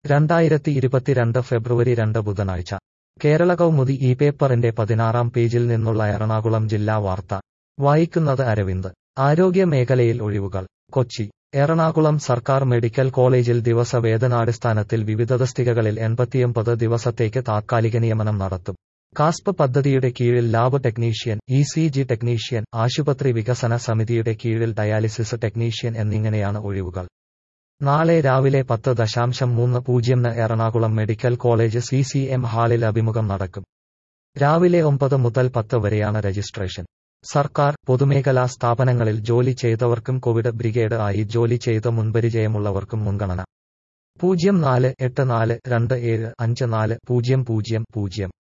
2022 ഫെബ്രുവരി 2 ബുധനാഴ്ച കേരള കൗമുദി ഈ പേപ്പറിന്റെ 16-ാം പേജിൽ നിന്നുള്ള എറണാകുളം ജില്ലാ വാർത്ത വായിക്കുന്നത് അരവിന്ദ്. ആരോഗ്യ മേഖലയിൽ ഒഴിവുകൾ. കൊച്ചി. എറണാകുളം സർക്കാർ മെഡിക്കൽ കോളേജിൽ ദിവസ വേതനാടിസ്ഥാനത്തിൽ വിവിധ തസ്തികകളിൽ 89 ദിവസത്തേക്ക് താത്കാലിക നിയമനം നടത്തും. കാസ്പ് പദ്ധതിയുടെ കീഴിൽ ലാബ് ടെക്നീഷ്യൻ, ഇസിജി ടെക്നീഷ്യൻ, ആശുപത്രി വികസന സമിതിയുടെ കീഴിൽ ഡയാലിസിസ് ടെക്നീഷ്യൻ എന്നിങ്ങനെയാണ് ഒഴിവുകൾ. നാളെ രാവിലെ 10:30 എറണാകുളം മെഡിക്കൽ കോളേജ് CCM ഹാളിൽ അഭിമുഖം നടക്കും. രാവിലെ 9 മുതൽ 10 വരെയാണ് രജിസ്ട്രേഷൻ. സർക്കാർ, പൊതുമേഖലാ സ്ഥാപനങ്ങളിൽ ജോലി ചെയ്തവർക്കും കോവിഡ് ബ്രിഗേഡ് ആയി ജോലി ചെയ്ത മുൻപരിചയമുള്ളവർക്കും മുൻഗണന. 048427540000